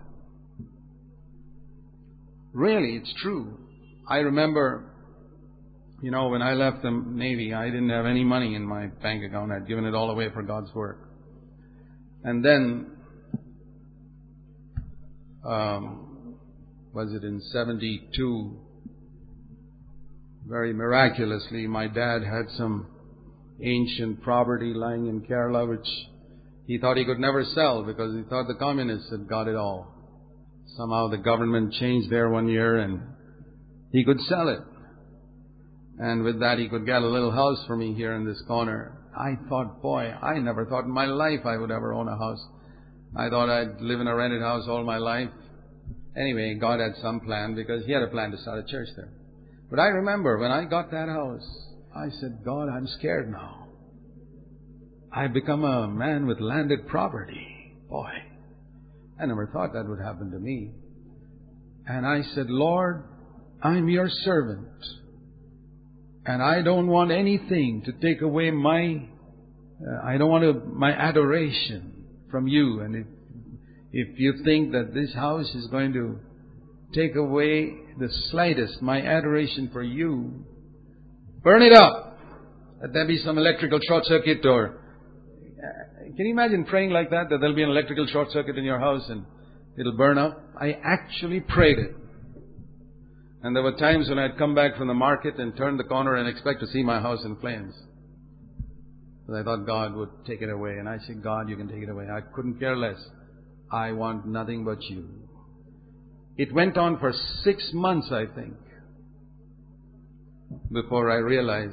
Really, it's true. I remember, you know, when I left the Navy, I didn't have any money in my bank account. I'd given it all away for God's work. And then, um, was it in seventy-two, very miraculously, my dad had some ancient property lying in Kerala which he thought he could never sell because he thought the communists had got it all. Somehow the government changed there one year and he could sell it. And with that he could get a little house for me here in this corner. I thought, boy, I never thought in my life I would ever own a house. I thought I'd live in a rented house all my life. Anyway, God had some plan because He had a plan to start a church there. But I remember when I got that house, I said, God, I'm scared now. I've become a man with landed property. Boy, I never thought that would happen to me. And I said, Lord, I'm your servant. And I don't want anything to take away my, uh, I don't want to, my adoration from you. And if, if you think that this house is going to take away the slightest, my adoration for you, burn it up. Let there be some electrical short circuit or, uh, can you imagine praying like that, that there'll be an electrical short circuit in your house and it'll burn up? I actually prayed it. And there were times when I'd come back from the market and turn the corner and expect to see my house in flames. But I thought God would take it away. And I said, God, you can take it away. I couldn't care less. I want nothing but you. It went on for six months, I think, before I realized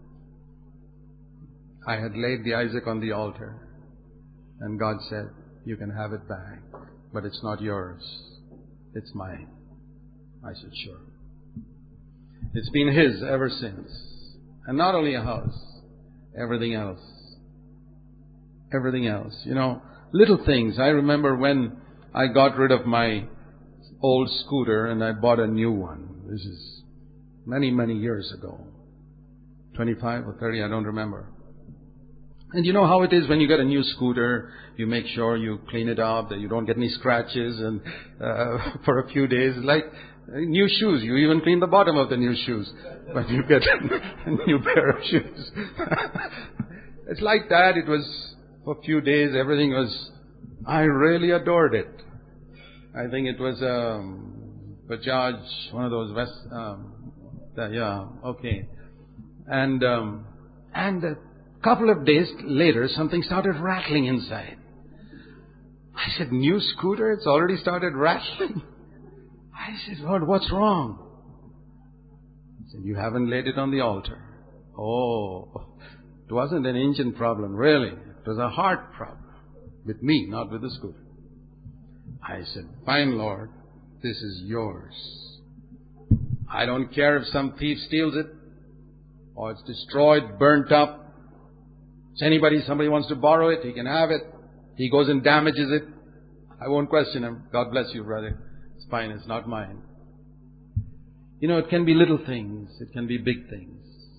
I had laid the Isaac on the altar. And God said, you can have it back, but it's not yours. It's mine. I said, sure. It's been His ever since. And not only a house, everything else. Everything else. You know, little things. I remember when I got rid of my old scooter and I bought a new one. This is many, many years ago. twenty-five or thirty, I don't remember. And you know how it is when you get a new scooter, you make sure you clean it up, that you don't get any scratches and uh, for a few days. Like new shoes, you even clean the bottom of the new shoes. But you get a new pair of shoes. It's like that. It was for a few days, everything was, I really adored it. I think it was um, Bajaj, one of those West, um, that, yeah, okay. And, um, and a couple of days later, something started rattling inside. I said, new scooter? It's already started rattling? I said, Lord, what's wrong? He said, you haven't laid it on the altar. Oh, it wasn't an engine problem, really. It was a heart problem. With me, not with the scooter. I said, fine, Lord, this is yours. I don't care if some thief steals it, or it's destroyed, burnt up. If anybody, somebody wants to borrow it, he can have it. He goes and damages it. I won't question him. God bless you, brother. It's fine, it's not mine. You know, it can be little things. It can be big things.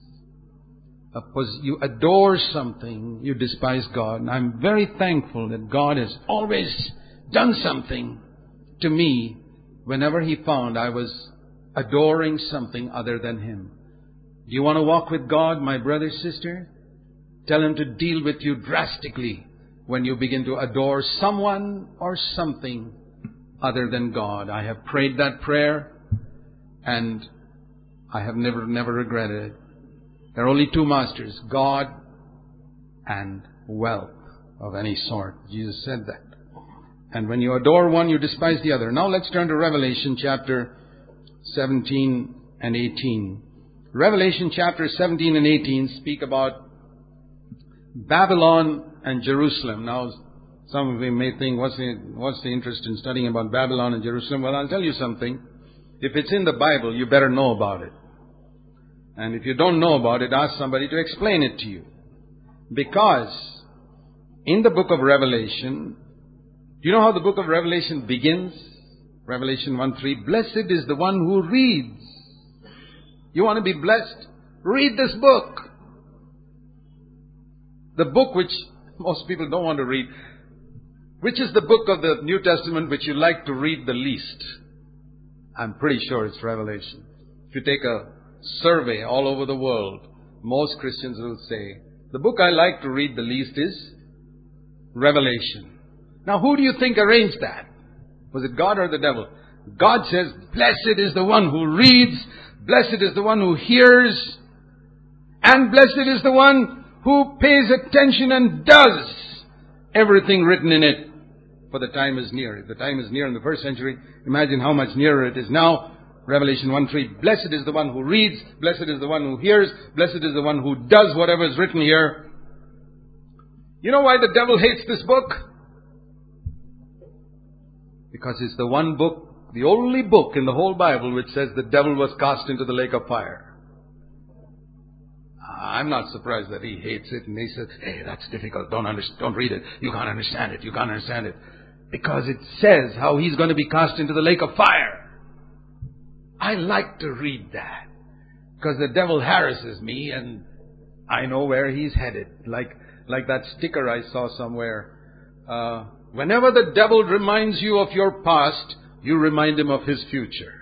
You adore something, you despise God. And I'm very thankful that God has always done something to me whenever He found I was adoring something other than Him. Do you want to walk with God, my brother, sister? Tell Him to deal with you drastically when you begin to adore someone or something other than God. I have prayed that prayer and I have never, never regretted it. There are only two masters, God and wealth of any sort. Jesus said that. And when you adore one, you despise the other. Now let's turn to Revelation chapter seventeen and eighteen. Revelation chapter seventeen and eighteen speak about Babylon and Jerusalem. Now, some of you may think, what's the, what's the interest in studying about Babylon and Jerusalem? Well, I'll tell you something. If it's in the Bible, you better know about it. And if you don't know about it, ask somebody to explain it to you. Because in the book of Revelation, do you know how the book of Revelation begins? Revelation one three, blessed is the one who reads. You want to be blessed? Read this book. The book which most people don't want to read. Which is the book of the New Testament which you like to read the least? I'm pretty sure it's Revelation. If you take a survey all over the world, most Christians will say, the book I like to read the least is Revelation. Now, who do you think arranged that? Was it God or the devil? God says, blessed is the one who reads, blessed is the one who hears, and blessed is the one who pays attention and does everything written in it. for the time is near. If the time is near in the first century, imagine how much nearer it is now. Revelation one three, blessed is the one who reads, blessed is the one who hears, blessed is the one who does whatever is written here. You know why the devil hates this book? Because it's the one book, the only book in the whole Bible which says the devil was cast into the lake of fire. I'm not surprised that he hates it and he says, hey, that's difficult, don't understand, don't read it, you can't understand it, you can't understand it. Because it says how he's going to be cast into the lake of fire. I like to read that. Because the devil harasses me and I know where he's headed. Like, like that sticker I saw somewhere. Uh, whenever the devil reminds you of your past, you remind him of his future.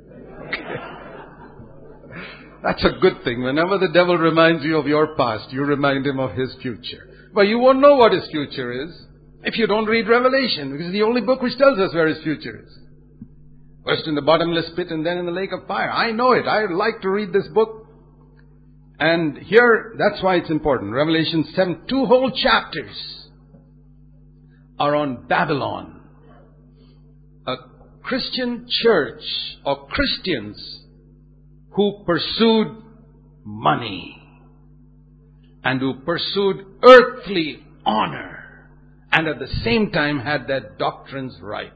That's a good thing. Whenever the devil reminds you of your past, you remind him of his future. But you won't know what his future is if you don't read Revelation, because it's the only book which tells us where his future is. First in the bottomless pit and then in the lake of fire. I know it. I like to read this book. And here, that's why it's important. Revelation seven, two whole chapters are on Babylon. A Christian church or Christians who pursued money and who pursued earthly honor and at the same time had their doctrines right.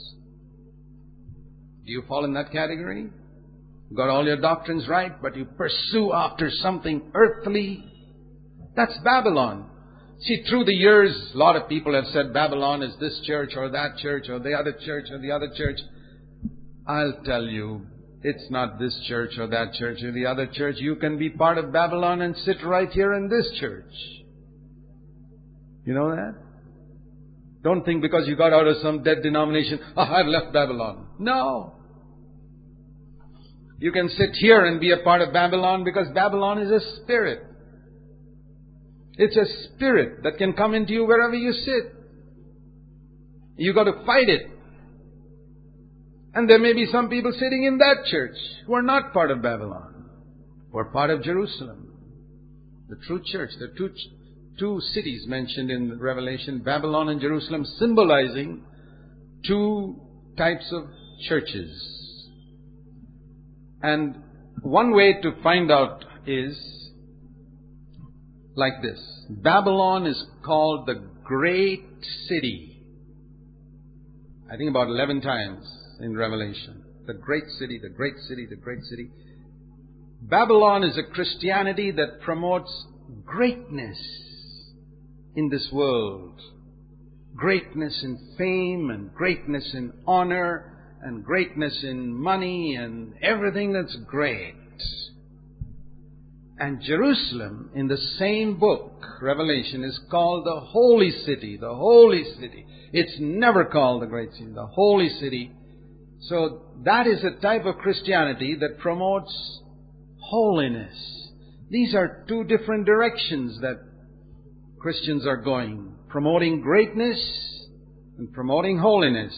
Do you fall in that category? You got all your doctrines right, but you pursue after something earthly? That's Babylon. See, through the years, a lot of people have said Babylon is this church or that church or the other church or the other church. I'll tell you, it's not this church or that church or the other church. You can be part of Babylon and sit right here in this church. You know that? Don't think because you got out of some dead denomination, oh, I've left Babylon. No. You can sit here and be a part of Babylon because Babylon is a spirit. It's a spirit that can come into you wherever you sit. You got to fight it. And there may be some people sitting in that church who are not part of Babylon, who are part of Jerusalem. The true church, the two Two cities mentioned in Revelation, Babylon and Jerusalem, symbolizing two types of churches. And one way to find out is like this. Babylon is called the Great City. I think about eleven times in Revelation. The Great City, the Great City, the Great City. Babylon is a Christianity that promotes greatness in this world. Greatness in fame and greatness in honor and greatness in money and everything that's great. And Jerusalem, in the same book, Revelation, is called the Holy City. The Holy City. It's never called the Great City. The Holy City. So that is a type of Christianity that promotes holiness. These are two different directions that Christians are going, promoting greatness and promoting holiness.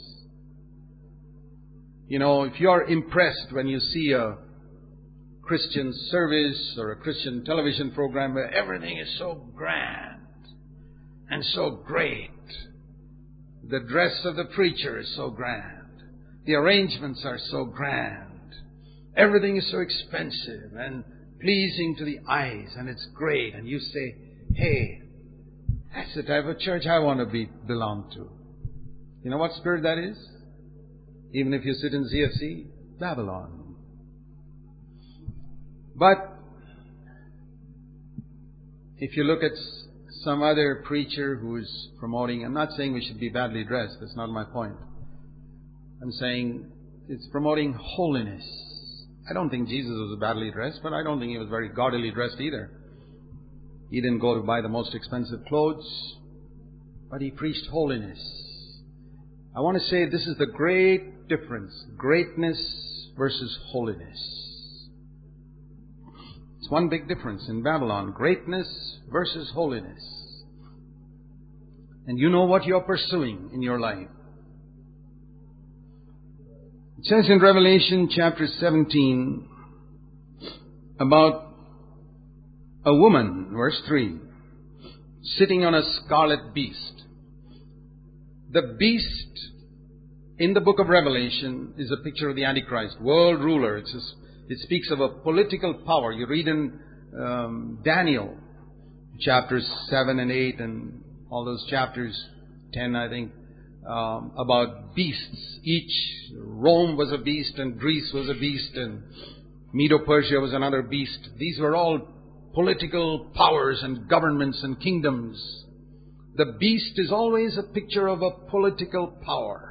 You know, if you're impressed when you see a Christian service or a Christian television program where everything is so grand and so great, the dress of the preacher is so grand, the arrangements are so grand, everything is so expensive and pleasing to the eyes and it's great, and you say, hey, that's the type of church I want to be belong to. You know what spirit that is? Even if you sit in Z F C, Babylon. But if you look at some other preacher who is promoting, I'm not saying we should be badly dressed, that's not my point. I'm saying it's promoting holiness. I don't think Jesus was badly dressed, but I don't think he was very gaudily dressed either. He didn't go to buy the most expensive clothes, but he preached holiness. I want to say this is the great difference. Greatness versus holiness. It's one big difference in Babylon. Greatness versus holiness. And you know what you're pursuing in your life. It says in Revelation chapter seventeen about a woman, verse three, sitting on a scarlet beast. The beast in the book of Revelation is a picture of the Antichrist, world ruler. It's a, it speaks of a political power. You read in um, Daniel, chapters seven and eight and all those chapters, ten I think, um, about beasts. Each, Rome was a beast and Greece was a beast and Medo-Persia was another beast. These were all political powers and governments and kingdoms. The beast is always a picture of a political power.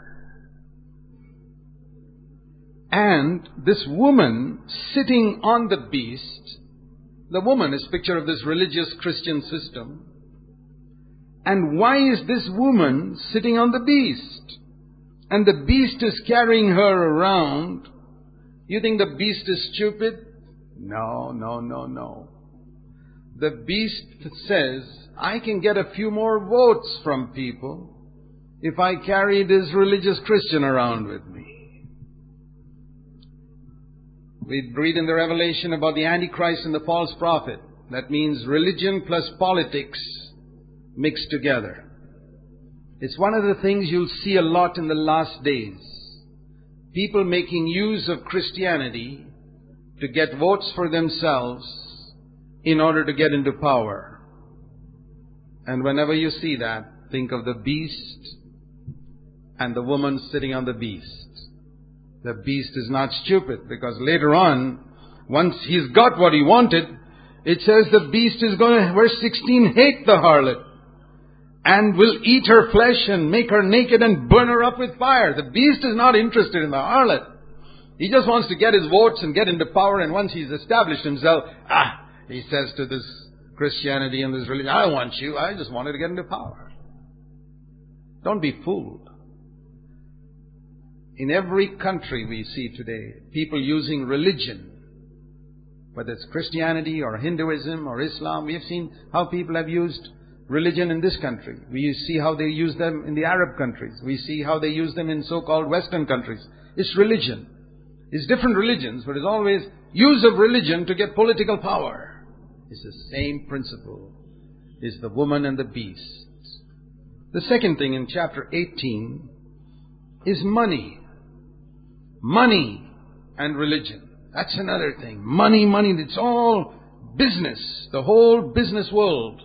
And this woman sitting on the beast, the woman is a picture of this religious Christian system. And why is this woman sitting on the beast? And the beast is carrying her around. You think the beast is stupid? No, no, no, no. The beast says, I can get a few more votes from people if I carry this religious Christian around with me. We read in the Revelation about the Antichrist and the false prophet. That means religion plus politics mixed together. It's one of the things you'll see a lot in the last days. People making use of Christianity to get votes for themselves in order to get into power. And whenever you see that, think of the beast and the woman sitting on the beast. The beast is not stupid, because later on, once he's got what he wanted, it says the beast is going to, verse sixteen, hate the harlot and will eat her flesh and make her naked and burn her up with fire. The beast is not interested in the harlot. He just wants to get his votes and get into power, and once he's established himself, ah, he says to this Christianity and this religion, I don't want you, I just wanted to get into power. Don't be fooled. In every country we see today, people using religion, whether it's Christianity or Hinduism or Islam. We have seen how people have used religion in this country. We see how they use them in the Arab countries. We see how they use them in so-called Western countries. It's religion. It's different religions, but it's always use of religion to get political power. It's the same principle. It's the woman and the beast. The second thing in chapter eighteen is money. Money and religion. That's another thing. Money, money, it's all business. The whole business world.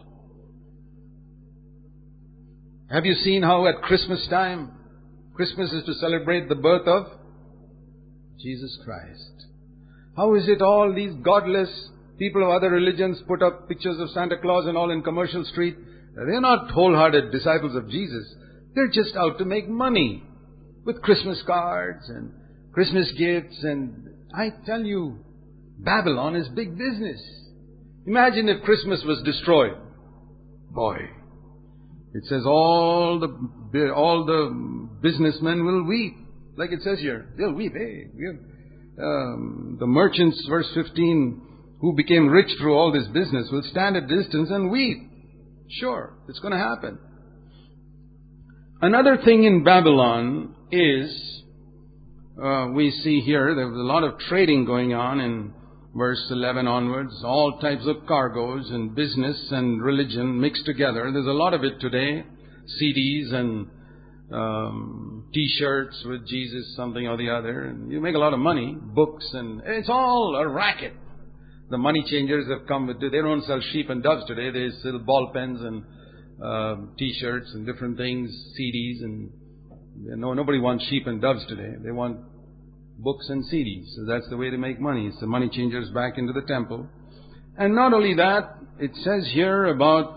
Have you seen how at Christmas time, Christmas is to celebrate the birth of Jesus Christ. How is it all these godless people of other religions put up pictures of Santa Claus and all in Commercial Street? They're not wholehearted disciples of Jesus. They're just out to make money with Christmas cards and Christmas gifts. And I tell you, Babylon is big business. Imagine if Christmas was destroyed. Boy, it says all the all the businessmen will weep. Like it says here, they'll weep. Hey, we have, um, the merchants, verse fifteen, who became rich through all this business will stand at distance and weep. Sure, it's going to happen. Another thing in Babylon is, Uh, we see here, there was a lot of trading going on in verse eleven onwards. All types of cargoes and business and religion mixed together. There's a lot of it today. C Ds and um, T-shirts with Jesus something or the other. And you make a lot of money. Books, and it's all a racket. The money changers have come with, they don't sell sheep and doves today. They sell ball pens and uh, T-shirts and different things, C Ds, and No, nobody wants sheep and doves today. They want books and C Ds. So that's the way to make money. It's the money changers back into the temple. And not only that, it says here about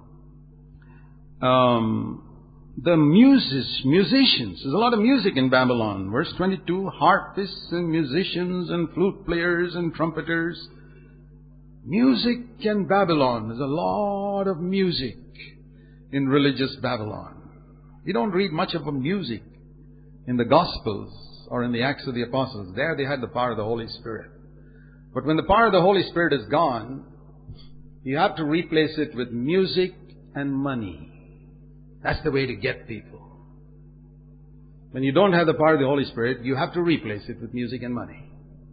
um, the muses, musicians. There's a lot of music in Babylon. Verse twenty-two, harpists and musicians and flute players and trumpeters. Music in Babylon. There's a lot of music in religious Babylon. You don't read much of a music in the Gospels or in the Acts of the Apostles. There they had the power of the Holy Spirit. But when the power of the Holy Spirit is gone, you have to replace it with music and money. That's the way to get people. When you don't have the power of the Holy Spirit, you have to replace it with music and money.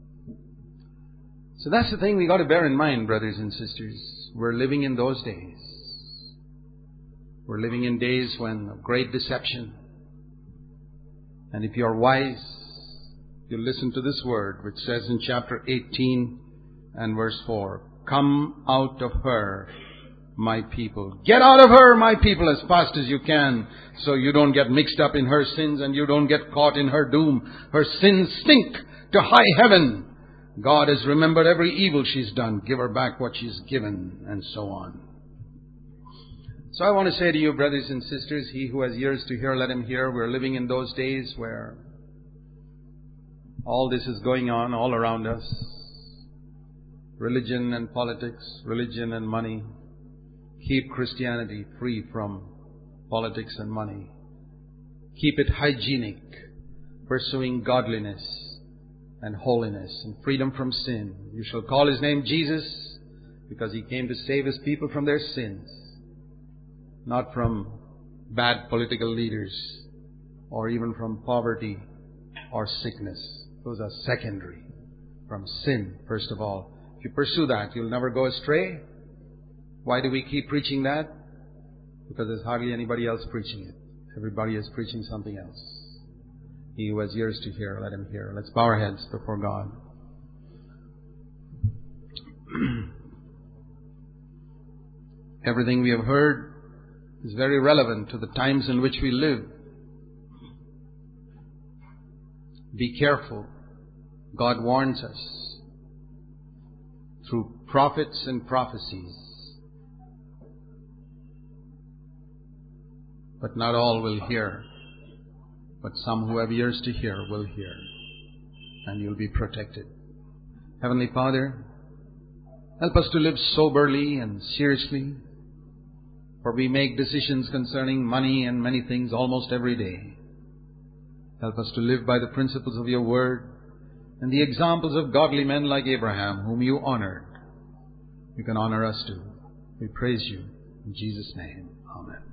So that's the thing we got to bear in mind, brothers and sisters. We're living in those days. We're living in days when of great deception. And if you are wise, you listen to this word which says in chapter eighteen and verse four, "Come out of her, my people." Get out of her, my people, as fast as you can, so you don't get mixed up in her sins and you don't get caught in her doom. Her sins stink to high heaven. God has remembered every evil she's done. Give her back what she's given, and so on. So I want to say to you, brothers and sisters, he who has ears to hear, let him hear. We're living in those days where all this is going on all around us. Religion and politics, religion and money. Keep Christianity free from politics and money. Keep it hygienic, pursuing godliness and holiness and freedom from sin. You shall call His name Jesus, because He came to save His people from their sins, not from bad political leaders or even from poverty or sickness. Those are secondary. From sin, first of all. If you pursue that, you'll never go astray. Why do we keep preaching that? Because there's hardly anybody else preaching it. Everybody is preaching something else. He who has ears to hear, let him hear. Let's bow our heads before God. Everything we have heard is very relevant to the times in which we live. Be careful. God warns us through prophets and prophecies. But not all will hear. But some who have ears to hear will hear. And you'll be protected. Heavenly Father, help us to live soberly and seriously. For we make decisions concerning money and many things almost every day. Help us to live by the principles of your word and the examples of godly men like Abraham, whom you honored. You can honor us too. We praise you. In Jesus' name, amen.